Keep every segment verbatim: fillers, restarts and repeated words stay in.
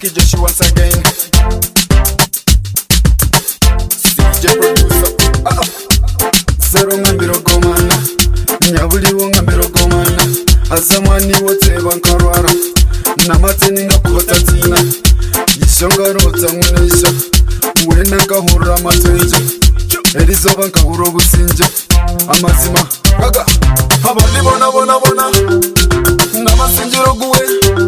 Aki Joshi once again. C J producer. Ah. Zero ngambiro gomana. Nyabuli wo ngambiro gomana. Azamani wote bankarwara. Namateni ngakota tina. Yishonga rota munesha. Wena ngahura matwenje. Elizo bankahura businje. Amazima. Gaga. Abandi bona bona bona. Namasinjiro guwe.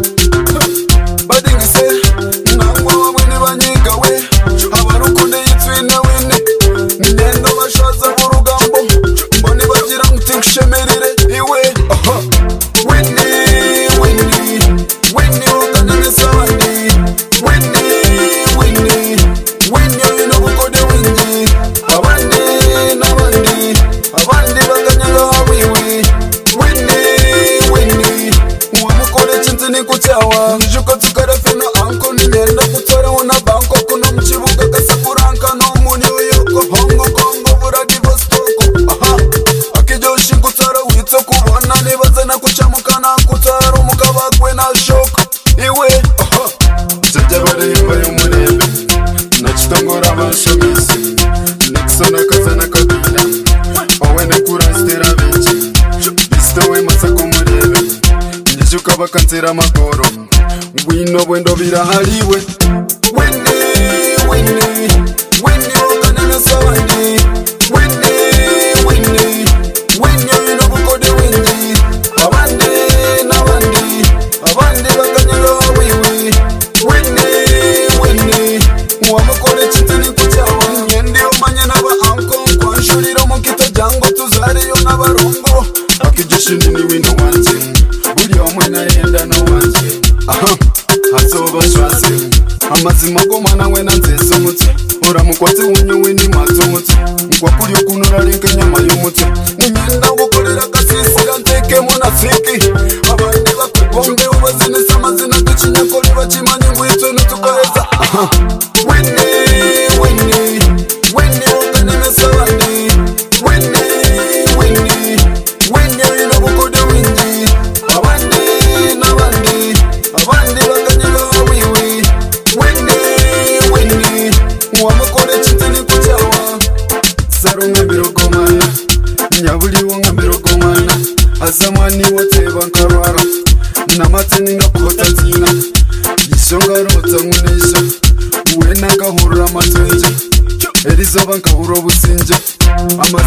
Badingise. Namwa wamwene banyiga we. Abarukunde yitwina wene. Nendo bashaza burugambo. Mbone bagira mutinkshemerere iwe. Aha. Wene wene. Wene ukanene sawandi. Wene wene. Wene yino bukode wene. Abandi nabandi. Abandi bakanyaga hawiwe. Wene wene. Mwamukore chintini kuchawa. Njuko tukarefino anko ninenda kutora una banko kuno mchibuga kasakuranka no muni uyoko hongo kongo Vladivostoko. Aha. Aki Joshi kutara wito kubona nibazana kuchamukana kutara umukabakwe na shoko iwe. Aha. Jajabare himba y'umurebe nachitongora abashamisi Nixona kazana kabira owene kurastera benshi bistowe masako murebe nyijuka bakansera makoro ngwino bwendo birahariwe. Wene wene wene okanene sawandi. Wene wene wene yino bukode wene. Abandi nabandi. Abandi bakanyaga hawiwe. Wene wene mwamukore chitini kuchawa. Nyendi umanye naba anko kwanshurira mukito jango tuzariyo n'abarongo. Aki Joshi nini wino wanje buri omwe nayenda no wanje. Aha. Hazoba shwase amazima gomana wena nzese umutse uramukwatse unyowe ni mato umutse nkwakuri ukunura rinke nyama y'umutse ninyenda gukorera kasisira nteke munafiki abandi bakwibombe ubazinisa amazina ducinyakori bacimanye ngwitwe nutukaheza. Wene wene wene ukanene sawandi. Wene wene wene yino bukode windi. Abandi nabandi. Abandi bakanyaga hawiwe. Wene wene mwamukore chitini kuchawa. Zaro ngambiro gomana. Nyabuli wo ngambiro gomana. Azamani wote bankarwara. Namateni ngakota tina. Yishonga rota munesha. Wena ngahura matwenje. Elizo bankahura businje. Ama